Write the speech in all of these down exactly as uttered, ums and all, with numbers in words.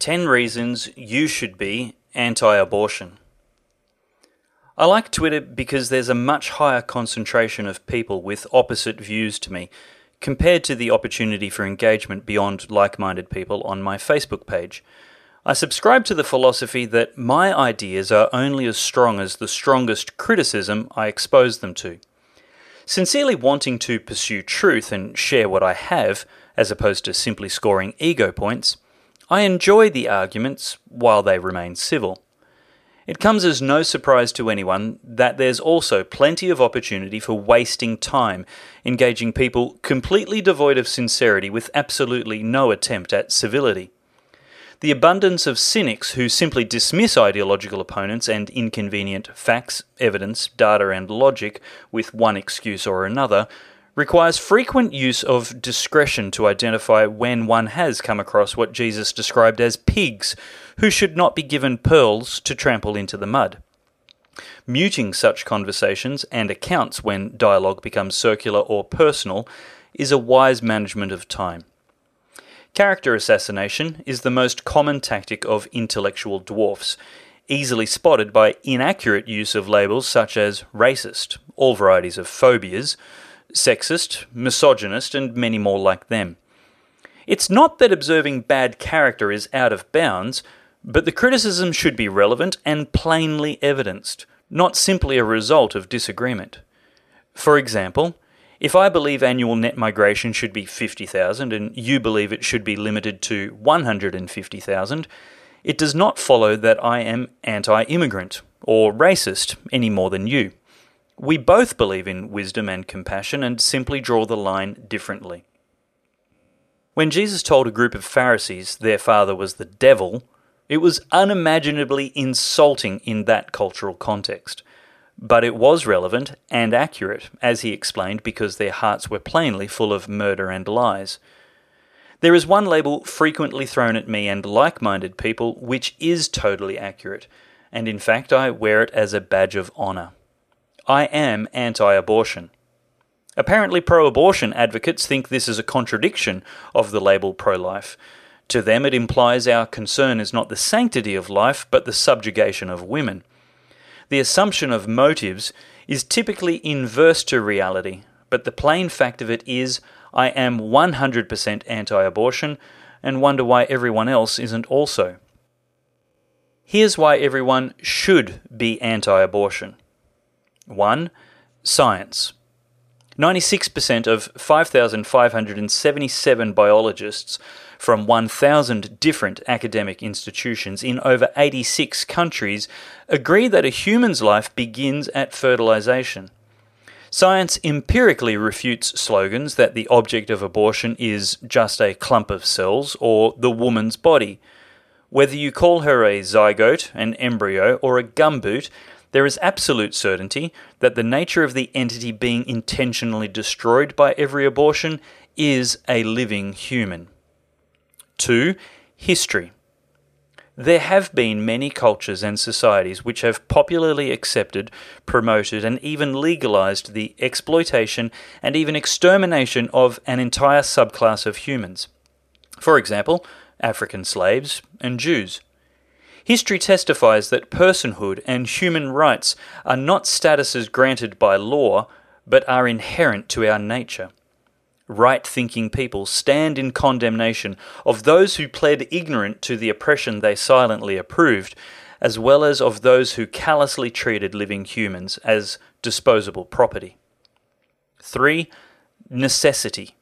ten reasons you should be anti-abortion. I like Twitter because there's a much higher concentration of people with opposite views to me, compared to the opportunity for engagement beyond like-minded people on my Facebook page. I subscribe to the philosophy that my ideas are only as strong as the strongest criticism I expose them to. Sincerely wanting to pursue truth and share what I have, as opposed to simply scoring ego points, I enjoy the arguments while they remain civil. It comes as no surprise to anyone that there's also plenty of opportunity for wasting time engaging people completely devoid of sincerity with absolutely no attempt at civility. The abundance of cynics who simply dismiss ideological opponents and inconvenient facts, evidence, data and logic with one excuse or another requires frequent use of discretion to identify when one has come across what Jesus described as pigs, who should not be given pearls to trample into the mud. Muting such conversations and accounts when dialogue becomes circular or personal is a wise management of time. Character assassination is the most common tactic of intellectual dwarfs, easily spotted by inaccurate use of labels such as racist, all varieties of phobias, sexist, misogynist, and many more like them. It's not that observing bad character is out of bounds, but the criticism should be relevant and plainly evidenced, not simply a result of disagreement. For example, if I believe annual net migration should be fifty thousand and you believe it should be limited to one hundred fifty thousand, it does not follow that I am anti-immigrant or racist any more than you. We both believe in wisdom and compassion and simply draw the line differently. When Jesus told a group of Pharisees their father was the devil, it was unimaginably insulting in that cultural context. But it was relevant and accurate, as he explained, because their hearts were plainly full of murder and lies. There is one label frequently thrown at me and like-minded people which is totally accurate, and in fact I wear it as a badge of honour. I am anti-abortion. Apparently pro-abortion advocates think this is a contradiction of the label pro-life. To them it implies our concern is not the sanctity of life, but the subjugation of women. The assumption of motives is typically inverse to reality, but the plain fact of it is I am one hundred percent anti-abortion and wonder why everyone else isn't also. Here's why everyone should be anti-abortion. one. Science. ninety-six percent of five thousand five hundred seventy-seven biologists from one thousand different academic institutions in over eighty-six countries agree that a human's life begins at fertilization. Science empirically refutes slogans that the object of abortion is just a clump of cells or the woman's body. Whether you call her a zygote, an embryo, or a gumboot, there is absolute certainty that the nature of the entity being intentionally destroyed by every abortion is a living human. two. History. There have been many cultures and societies which have popularly accepted, promoted, and even legalized the exploitation and even extermination of an entire subclass of humans. For example, African slaves and Jews. History testifies that personhood and human rights are not statuses granted by law, but are inherent to our nature. Right-thinking people stand in condemnation of those who pled ignorant to the oppression they silently approved, as well as of those who callously treated living humans as disposable property. three. Necessity.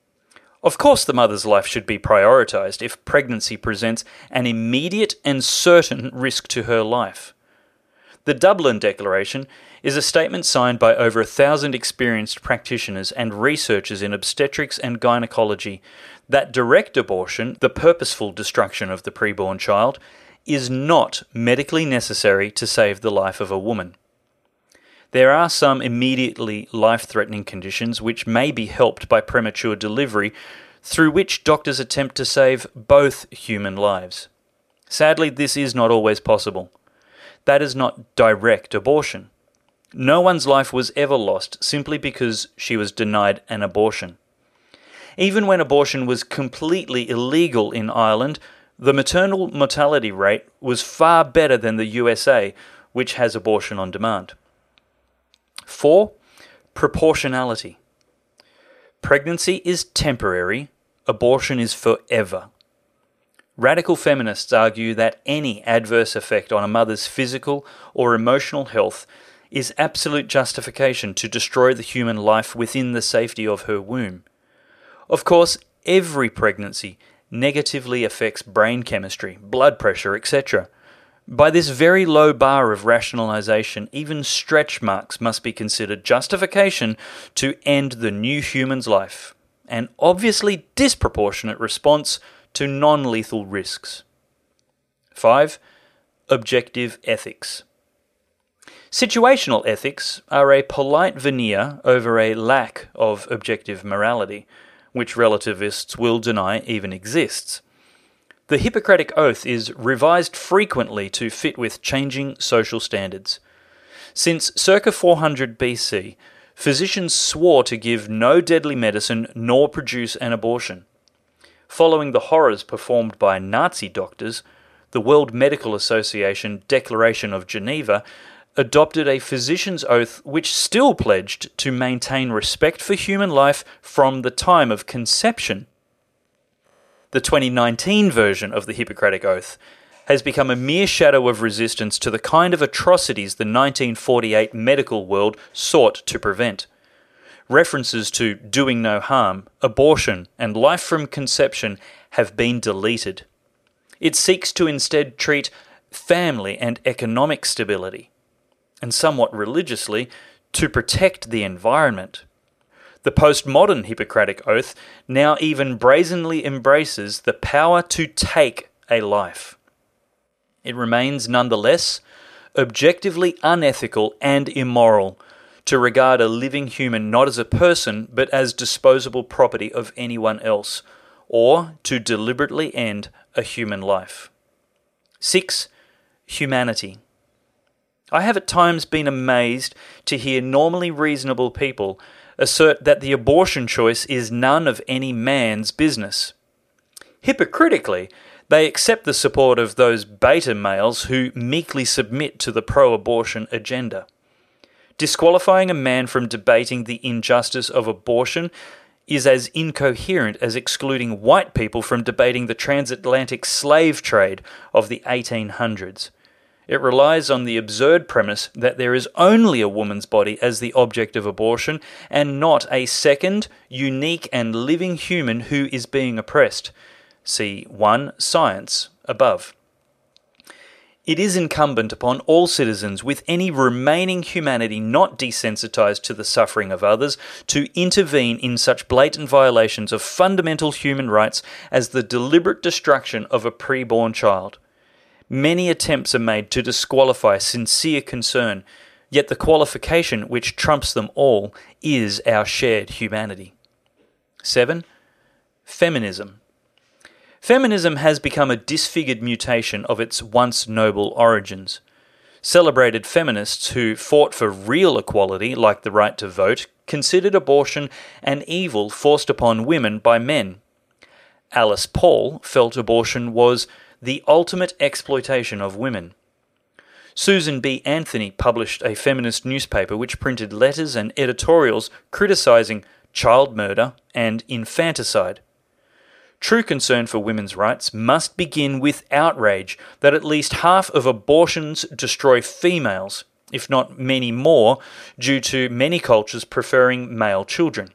Of course the mother's life should be prioritized if pregnancy presents an immediate and certain risk to her life. The Dublin Declaration is a statement signed by over a thousand experienced practitioners and researchers in obstetrics and gynecology that direct abortion, the purposeful destruction of the preborn child, is not medically necessary to save the life of a woman. There are some immediately life-threatening conditions which may be helped by premature delivery, through which doctors attempt to save both human lives. Sadly, this is not always possible. That is not direct abortion. No one's life was ever lost simply because she was denied an abortion. Even when abortion was completely illegal in Ireland, the maternal mortality rate was far better than the U S A, which has abortion on demand. Four, proportionality. Pregnancy is temporary, abortion is forever. Radical feminists argue that any adverse effect on a mother's physical or emotional health is absolute justification to destroy the human life within the safety of her womb. Of course, every pregnancy negatively affects brain chemistry, blood pressure, et cetera. By this very low bar of rationalization, even stretch marks must be considered justification to end the new human's life, an obviously disproportionate response to non-lethal risks. Five, objective ethics. Situational ethics are a polite veneer over a lack of objective morality, which relativists will deny even exists. The Hippocratic Oath is revised frequently to fit with changing social standards. Since circa four hundred B C, physicians swore to give no deadly medicine nor produce an abortion. Following the horrors performed by Nazi doctors, the World Medical Association Declaration of Geneva adopted a physician's oath which still pledged to maintain respect for human life from the time of conception. The twenty nineteen version of the Hippocratic Oath has become a mere shadow of resistance to the kind of atrocities the nineteen forty-eight medical world sought to prevent. References to doing no harm, abortion, and life from conception have been deleted. It seeks to instead treat family and economic stability, and somewhat religiously, to protect the environment. The postmodern Hippocratic Oath now even brazenly embraces the power to take a life. It remains nonetheless objectively unethical and immoral to regard a living human not as a person but as disposable property of anyone else, or to deliberately end a human life. Six, humanity. I have at times been amazed to hear normally reasonable people assert that the abortion choice is none of any man's business. Hypocritically, they accept the support of those beta males who meekly submit to the pro-abortion agenda. Disqualifying a man from debating the injustice of abortion is as incoherent as excluding white people from debating the transatlantic slave trade of the eighteen hundreds. It relies on the absurd premise that there is only a woman's body as the object of abortion and not a second, unique and living human who is being oppressed. See one Science above. It is incumbent upon all citizens with any remaining humanity not desensitized to the suffering of others to intervene in such blatant violations of fundamental human rights as the deliberate destruction of a preborn child. Many attempts are made to disqualify sincere concern, yet the qualification which trumps them all is our shared humanity. Seven, feminism. Feminism has become a disfigured mutation of its once noble origins. Celebrated feminists who fought for real equality, like the right to vote, considered abortion an evil forced upon women by men. Alice Paul felt abortion was the ultimate exploitation of women. Susan B. Anthony published a feminist newspaper which printed letters and editorials criticizing child murder and infanticide. True concern for women's rights must begin with outrage that at least half of abortions destroy females, if not many more, due to many cultures preferring male children.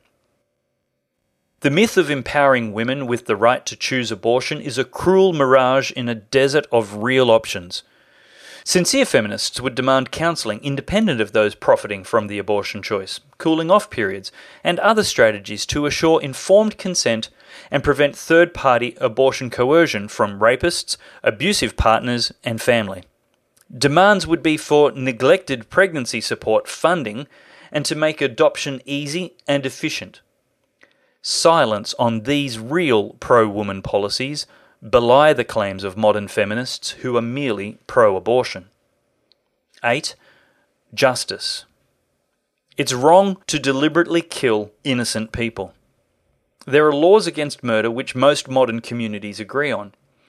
The myth of empowering women with the right to choose abortion is a cruel mirage in a desert of real options. Sincere feminists would demand counselling independent of those profiting from the abortion choice, cooling off periods, and other strategies to assure informed consent and prevent third-party abortion coercion from rapists, abusive partners, and family. Demands would be for neglected pregnancy support funding and to make adoption easy and efficient. Silence on these real pro-woman policies belie the claims of modern feminists who are merely pro-abortion. Eight, justice. It's wrong to deliberately kill innocent people. There are laws against murder which most modern communities agree on.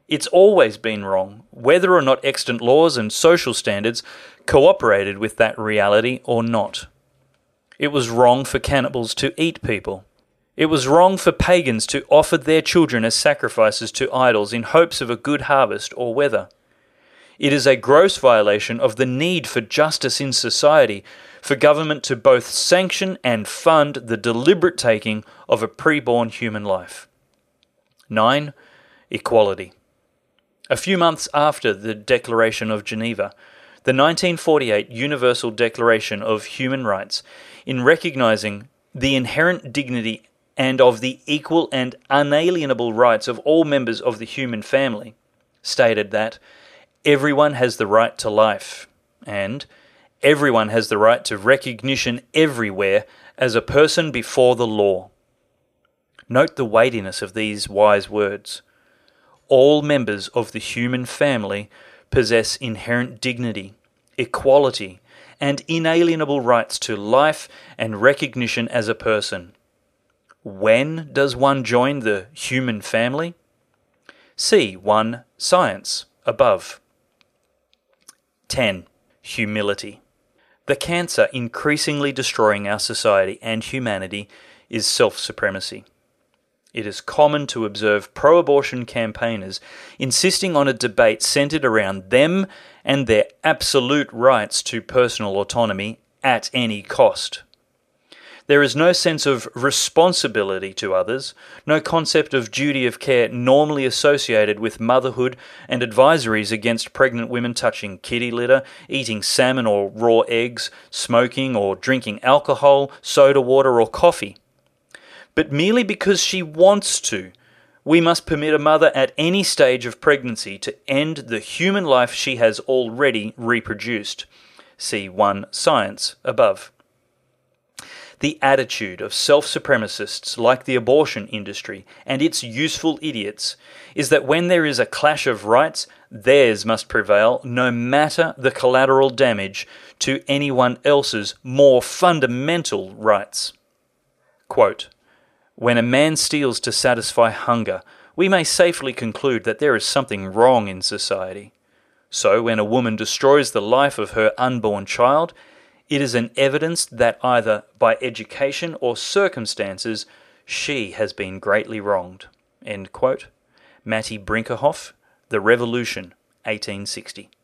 It's always been wrong, whether or not extant laws and social standards cooperated with that reality or not. It was wrong for cannibals to eat people. It was wrong for pagans to offer their children as sacrifices to idols in hopes of a good harvest or weather. It is a gross violation of the need for justice in society for government to both sanction and fund the deliberate taking of a preborn human life. nine. Equality. A few months after the Declaration of Geneva, the nineteen forty-eight Universal Declaration of Human Rights, in recognizing the inherent dignity and of the equal and unalienable rights of all members of the human family, stated that everyone has the right to life, and everyone has the right to recognition everywhere as a person before the law. Note the weightiness of these wise words. All members of the human family possess inherent dignity, equality, and inalienable rights to life and recognition as a person. When does one join the human family? See one Science above. ten. Humility. The cancer increasingly destroying our society and humanity is self-supremacy. It is common to observe pro-abortion campaigners insisting on a debate centered around them and their absolute rights to personal autonomy at any cost. There is no sense of responsibility to others, no concept of duty of care normally associated with motherhood, and advisories against pregnant women touching kitty litter, eating salmon or raw eggs, smoking or drinking alcohol, soda water or coffee. But merely because she wants to, we must permit a mother at any stage of pregnancy to end the human life she has already reproduced. See one Science above. The attitude of self-supremacists like the abortion industry and its useful idiots is that when there is a clash of rights, theirs must prevail no matter the collateral damage to anyone else's more fundamental rights. Quote, "When a man steals to satisfy hunger, we may safely conclude that there is something wrong in society. So when a woman destroys the life of her unborn child, it is an evidence that either by education or circumstances she has been greatly wronged." End quote. Matty Brinkerhoff, The Revolution, eighteen sixty.